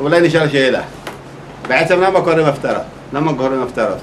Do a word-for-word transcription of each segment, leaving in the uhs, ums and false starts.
אולי נשאל שאלה. בעצם למה קוראים הפטרה? למה קוראים הפטרות?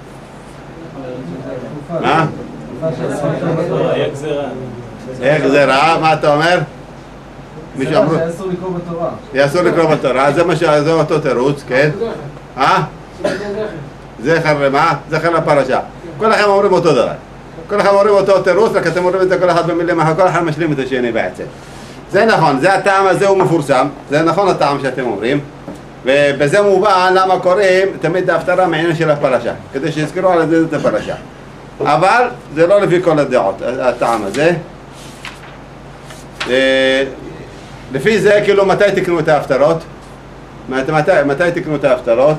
מה? היה גזירה. היה גזירה, מה אתה אומר? זה מה שאסור לקרוא בתורה. אסור לקרוא בתורה, זה מה שזה אותו תירוץ, כן? אה? זכר למה? זכר לפרשה. כל אחד אומרים אותו דבר. כל אחד אומרים אותו תירוץ, רק אתם אומרים את זה כל אחד במילים אחר, כל אחד משלים את השני בעצם. זה נכון, זה הטעם הזה הוא מפורסם, זה נכון הטעם שאתם אומרים, ובזה מובן למה קוראים תמיד ההפטרה מעניין של הפרשה, כדי שיזכרו על זה את הפרשה. אבל זה לא לפי כל הדעות, הטעם הזה. לפי זה, כאילו, מתי תקנו את ההפטרות? מתי, מתי תקנו את ההפטרות?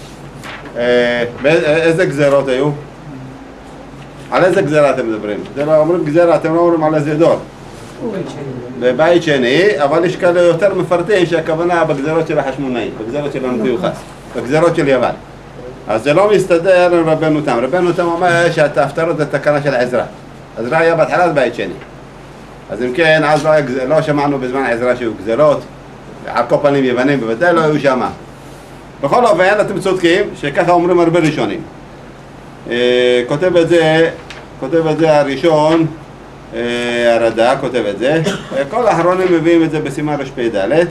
איזה גזירות היו? על איזה גזירה אתם מדברים? זה לא אומרים גזירה, אתם לא אומרים על איזה דור. בבית שני, אבל יש כאלה יותר מפרטים שהכוונה בגזירות של החשמונאים, בגזירות של אנטיוכוס, בגזירות של יוון. אז זה לא מסתדר עם רבנו תם. רבנו תם אומר שההפטרות זה תקנה של עזרא. עזרא היה בהתחלת בית שני. אז אם כן, אז לא, לא שמענו בזמן עזרא שהיו גזירות, על כל פנים יוונים בוודאי לא היו שמה. בכל אופן, אתם צודקים שככה אומרים הרבה ראשונים. אה, כותב את זה, כותב את זה הראשון, אה, הרד"ק כותב את זה. כל האחרונים מביאים את זה בסימן רפ"ד.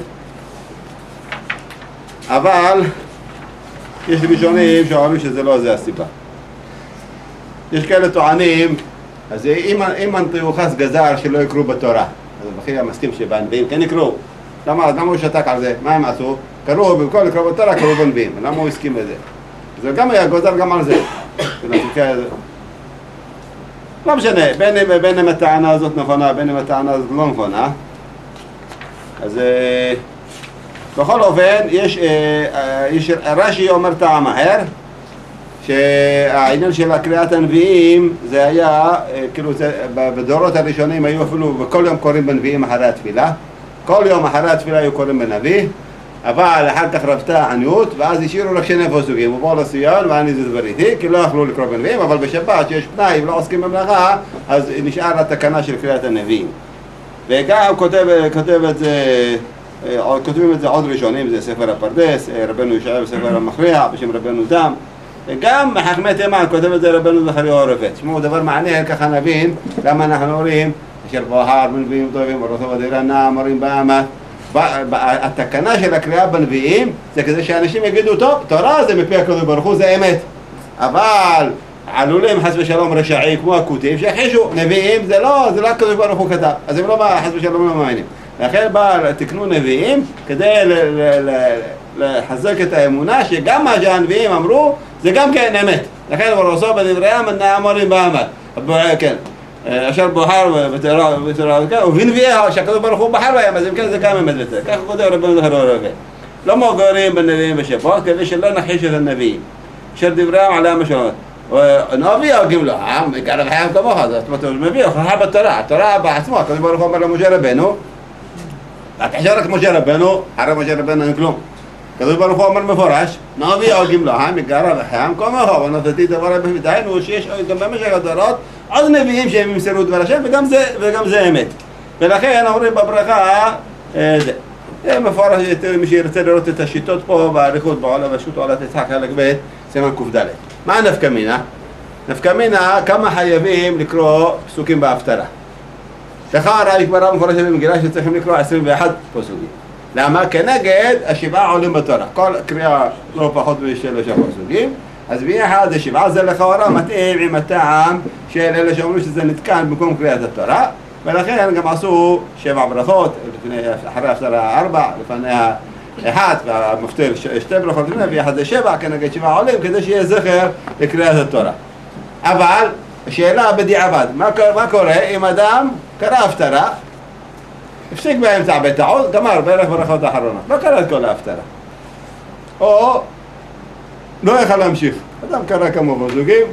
אבל יש ראשונים שאומרים שזה לא זה הסיבה. יש כאלה טוענים, אז אם, אם אנטיוכוס גזר שלא יקרו בתורה, אז בכי המסכים שבנביאים כן יקרו. למה, למה הוא שתק על זה? מה הם עשו? קראו, במקום לקרוא בתורה, קראו בנביאים. למה הוא הסכים לזה? זה גם היה גוזר גם על זה. לא משנה, בין אם, בין אם הטענה הזאת נכונה, בין אם הטענה הזאת לא נכונה. אז בכל אופן, יש, יש רש"י אומר טעם אחר, שהעניין של קריאת הנביאים זה היה, כאילו זה, בדורות הראשונים היו אפילו, בכל יום קוראים בנביאים אחרי התפילה, כל יום אחרי התפילה היו קוראים בנביא, אבל אחר כך רבתה עניות, ואז השאירו רק שני פסוקים, הוא בוא לציון ואני זה דבר איתי, כי לא יכלו לקרוא בנביאים, אבל בשבת שיש פנאי ולא עוסקים במלאכה, אז נשאר התקנה של קריאת הנביאים. וגם כותב, כותב את זה, כותבים את זה עוד ראשונים, זה ספר הפרדס, רבנו ישעיה בספר המכריע, בשם רבנו תם, וגם מחכמי תימן כותב את זה רבנו זכריה עורפאת. תשמעו, דבר מעניין, ככה נבין למה אנחנו אומרים, אשר בוחר בנביאים טובים, ורוסו בדירה נעם, מורים באמת. התקנה של הקריאה בנביאים זה כדי שאנשים יגידו, טוב, תורה זה מפי הקדוש ברוך הוא, זה אמת. אבל עלולים חס ושלום רשעים כמו הכותים שיחישו, נביאים זה לא, זה לא הקדוש ברוך הוא כתב, אז הם לא בא, חס ושלום לא מאמינים. לכן בא, תקנו נביאים כדי לחזק את האמונה שגם מה שהנביאים אמרו זה גם כן אמת. לכן ורוסו בדבריהם נאמרים באמת. כן. אשר בוחר בתורה, ובנביאיה שהקדוש ברוך הוא בחר בהם, אז אם כן זה גם אמת לזה. כך כותב רבנו זכריה עורפאת. לא מוגרים בנביאים בשבת כדי שלא נחיש את הנביאים. אשר דבריהם עליהם משנות. נביא הוגים לו, מקרב חייב כמוך, זאת אומרת, הוא מביא הוכחה בתורה. התורה בעצמו, הקדוש ברוך הוא אומר למשה רבנו, תחשב רק משה רבנו, אחרי משה רבנו אין כלום. הקדוש ברוך הוא אומר מפורש, נביא הוגים לו, מקרב חייב כמוך, ונתתי דבר בביתנו, שיש גם במשך הדורות עוד נביאים שהם ימסרו דבר השם, וגם זה, וגם זה אמת. ולכן אומרים בברכה, זה. זה מפורש, מי שירצה לראות את השיטות פה בעריכות בעולם, השו"ת עולת יצחק חלק ב' סימן ק"ד. מה נפקא מינה? נפקא מינה, כמה חייבים לקרוא פסוקים בהפטרה. לכן יש גמרא מפורשת במגילה שצריכים לקרוא עשרים ואחד פסוקים. למה? כנגד השבעה עולים בתורה. כל קריאה לא פחות משלושה פסוקים. אז ביחד השבעה זה לכאורה מתאים עם הטעם של אלה שאומרים שזה נתקן במקום קריאת התורה, ולכן גם עשו שבע ברכות, לפני, אחרי ההפטרה ארבע, לפניה אחת, והמפטיר שתי ברכות לפני, ביחד זה שבע, כנגד שבעה עולים, כדי שיהיה זכר לקריאת התורה. אבל השאלה בדיעבד, מה, מה קורה אם אדם קרא הפטרה, הפסיק באמצע בטעות, גמר בערך ברכות האחרונות, לא קרא את כל ההפטרה. או לא יכל להמשיך. אדם קרא כמה פסוקים,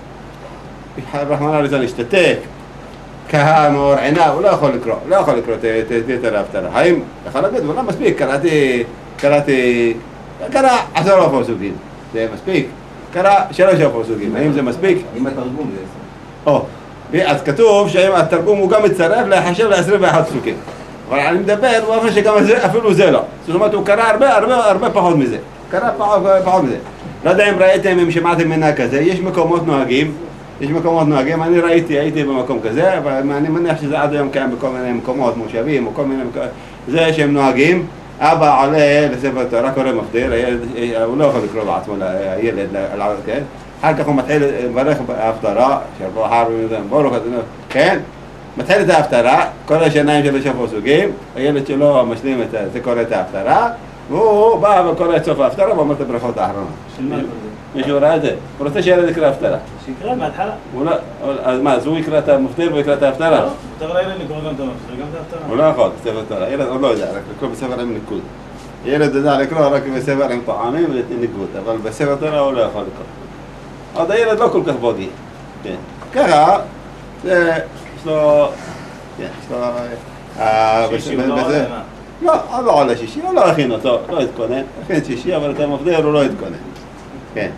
רחמנא ליצלן השתתק, כהה מאור עיניו, הוא לא יכול לקרוא, לא יכול לקרוא את יתר ההפטרה. האם יכול להגיד, אבל לא מספיק, קראתי, קראתי, קרא עשרה פסוקים, זה מספיק. קרא שלושה פסוקים, האם זה מספיק? עם התרגום זה. או, אז כתוב שהתרגום הוא גם מצטרף להחשב ל-עשרים ואחד פסוקים. אבל אני מדבר באופן שגם זה, אפילו זה לא. זאת אומרת, הוא קרא הרבה, הרבה, הרבה פחות מזה. קרא פחות, פחות מזה. לא יודע אם ראיתם, אם שמעתם מנה כזה, יש מקומות נוהגים, יש מקומות נוהגים, אני ראיתי, הייתי במקום כזה, אבל אני מניח שזה עד היום קיים בכל מיני מקומות מושבים, או כל מיני מקומות, זה שהם נוהגים, אבא עולה לספר תורה, קורא מפטיר, הילד, הוא לא יכול לקרוא בעצמו לילד, כן? אחר כך הוא מתחיל לברך בהפטרה, שרבו אחר ברוך, כן? מתחיל את ההפטרה, כל השיניים שלו שפו סוגים, הילד שלו משלים את זה, קורא את ההפטרה, והוא בא וקורא את סוף ההפטרה ואומר את הברכות האחרונות. של מה? מישהו ראה את זה? הוא רוצה שילד יקרא הפטרה. שיקרא מההתחלה. אז מה, אז הוא יקרא את המפטיר ויקרא את ההפטרה? לא, מותר לילד לקרוא גם את המפטיר, גם את ההפטרה. הוא לא יכול, בספר תורה. ילד עוד לא יודע, רק לקרוא בספר עם ניקוד. ילד יודע לקרוא רק בספר עם טעמים וניקוד, אבל בספר תורה הוא לא יכול לקרוא. עוד הילד לא כל כך בוגי. ככה, זה, יש לו, יש לו, שישי הוא לא עולה מה? לא, הוא לא עולה שישי, הוא לא הכין אותו, לא התכונן, הכין שישי, אבל את המפטיר הוא לא התכונן. כן.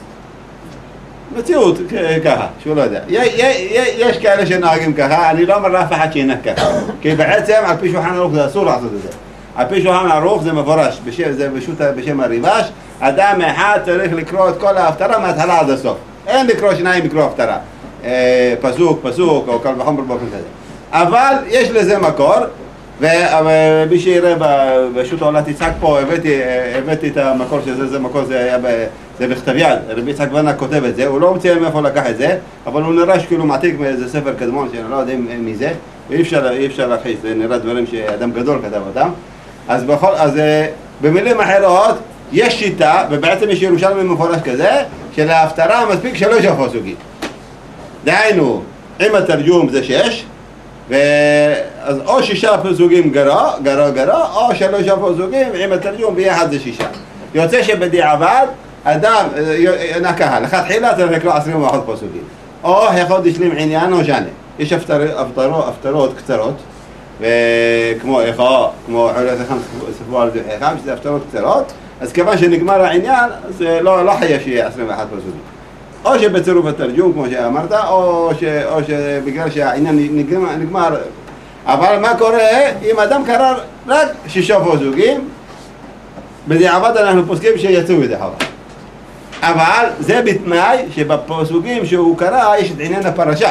מציאות ככה, שהוא לא יודע. יש כאלה שנוהגים ככה, אני לא אומר לאף אחד שינק ככה. כי בעצם על פי שולחן ערוך זה אסור לעשות את זה. על פי שולחן ערוך זה מפורש, זה בשם הריבש, אדם אחד צריך לקרוא את כל ההפטרה מההתחלה עד הסוף. אין לקרוא שניים לקרוא הפטרה. פסוק, פסוק, או כל וחומר באופן כזה. אבל יש לזה מקור, ומי שיראה בשו"ת עולת יצחק פה, הבאתי את המקור שזה, זה מקור, זה היה זה בכתב יד, רבי יצחק ונה כותב את זה, הוא לא מציע מאיפה לקח את זה, אבל הוא נראה שכאילו מעתיק מאיזה ספר קדמון, שאני לא יודע מי זה, ואי אפשר, אי אפשר להכחיש, זה נראה דברים שאדם גדול כתב אותם. אז, בכל, אז במילים אחרות, יש שיטה, ובעצם יש ירושלמי מפורש כזה, שלהפטרה מספיק שלוש הפסוקים. דהיינו, עם התרגום זה שש, ואז או שישה פסוקים גרו, גרו גרו, או שלוש פסוקים עם התרגום ביחד זה שישה. יוצא שבדיעבד, אדם, נקה, לכתחילה צריך לקרוא עשרים ואחת פסוקים. או יכול להשלים עניין או ז'נה. יש הפטרות קצרות, וכמו איכה, כמו חולת החם ספו על זוחיכם, שזה הפטרות קצרות, אז כיוון שנגמר העניין, אז לא חייב שיהיה עשרים ואחת פסוקים. או שבצירוף התרגום, כמו שאמרת, או, ש, או שבגלל שהעניין נגמר. אבל מה קורה אם אדם קרא רק שישה פסוקים, בדיעבד אנחנו פוסקים שיצאו מזה חובה. אבל זה בתנאי שבפסוקים שהוא קרא יש את עניין הפרשה.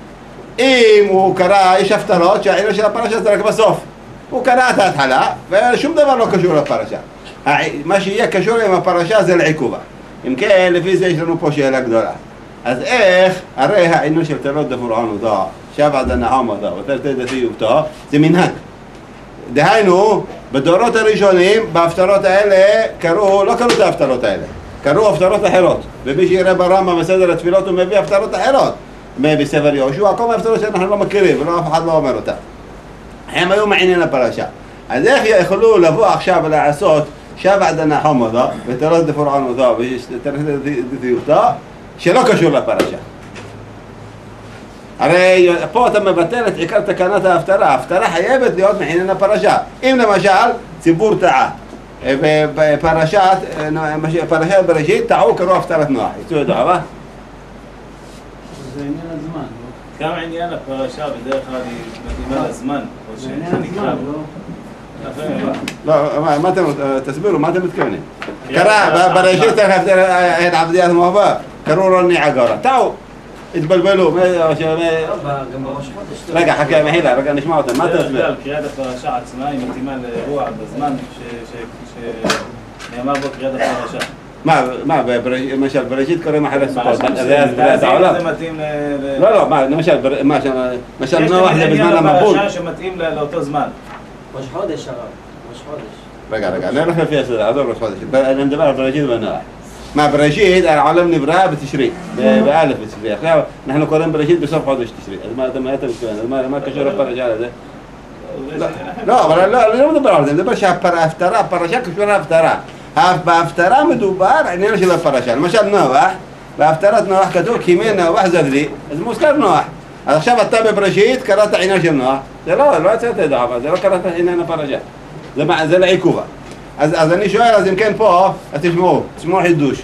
אם הוא קרא, יש הפטרות שהעניין של הפרשה זה רק בסוף. הוא קרא את ההתחלה ושום דבר לא קשור לפרשה. מה שיהיה קשור עם הפרשה זה לעיכובה. אם כן, לפי זה יש לנו פה שאלה גדולה. אז איך, הרי העניין של תלות דפורען הודע, שבע דנעם הודע, ותלתי דתי ובטא, זה מנהג. דהיינו, בדורות הראשונים, בהפטרות האלה, קראו, לא קראו את ההפטרות האלה, קראו הפטרות אחרות. ומי שיראה ברמב"ם בסדר התפילות הוא מביא הפטרות אחרות. בספר יהושע, כל ההפטרות שאנחנו לא מכירים, ולא אף אחד לא אומר אותה. הם היו מעניין הפרשה. אז איך יכולו לבוא עכשיו ולעשות שבע דנעם הודע, ותלות דפורען הודע, ותלתי דתי ובטא, שלא קשור לפרשה. הרי פה אתה מבטל את עיקר תקנת ההפטרה, ההפטרה חייבת להיות מעניין הפרשה. אם למשל ציבור טעה, בפרשת, פרשת בראשית טעו קראו הפטרת נוח, יצאו ידוע, מה? זה עניין הזמן, לא? כמה עניין הפרשה בדרך כלל היא מתאימה לזמן, או זה עניין הזמן, לא? לא, מה אתם, תסבירו, מה אתם מתכוונים? קרא, בראשית אין עבדיית מוהבה, קראו רוני עגורה, טעו. התבלבלו, גם בראש חודש. רגע, חכה, מחילה, רגע נשמע אותם, מה אתה מסביר? קריאת הפרשה עצמה היא מתאימה לאירוע בזמן שנאמר בו קריאת הפרשה. מה, מה, למשל, בראשית קוראים אחרי סוכות, זה בריאת העולם? זה מתאים ל... לא, לא, מה, למשל, למשל נוח זה בזמן המבול. יש פרשה שמתאים לאותו זמן. ראש חודש הרב, ראש חודש. רגע, רגע, אני הולך לפי הסדר, עזוב ראש חודש, אני מדבר על בראשית ונוח. מה, בראשית, העולם נברא בתשרי, באלף בתשרי. עכשיו, אנחנו קוראים בראשית בסוף חודש תשרי. אז מה אתה מתכוון? אז מה קשור לפרשה לזה? לא, אבל אני לא מדבר על זה, אני מדבר שההפטרה, הפרשה קשורה להפטרה. בהפטרה מדובר עניין של הפרשה. למשל נוח, בהפטרת נוח כתוב כימי נוח זדלי, אז מוזכר נוח. אז עכשיו אתה בבראשית קראת עניין של נוח, זה לא, לא יצאת ידע, אבל זה לא קראת עניין הפרשה. זה לעיכובה. אז, אז אני שואל, אז אם כן פה, אז תשמעו, תשמעו חידוש.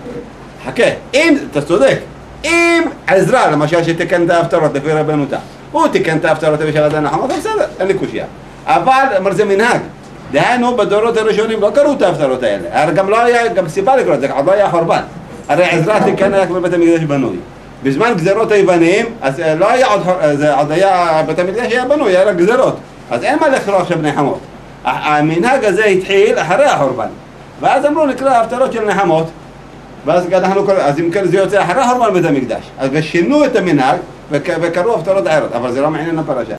חכה, אם, אתה צודק, אם עזרא, למשל שתקן את ההפטרות לפי רבנותה, הוא תיקן את ההפטרות בשבת הנחמות, בסדר, אין לי קושייה. אבל, אמר זה מנהג. דהיינו, בדורות הראשונים לא קראו את ההפטרות האלה. הרי גם לא היה, גם סיבה לקרוא את זה, עוד לא היה חורבן. הרי עזרא תיקן היה כבר בית המקדש בנוי. בזמן גזרות היוונים, אז לא היה עוד, זה עוד היה, בית המקדש היה בנוי, היה רק גזרות. אז אין מה לקרוא עכשיו נחמות. המנהג הזה התחיל אחרי החורבן. ואז אמרו נקרא ההפטרות של נחמות. ואז אנחנו קוראים, אז אם כן זה יוצא אחרי חורבן בית המקדש. אז שינו את המנהג וקראו הפטרות אחרות, אבל זה לא מעניין הפרשה.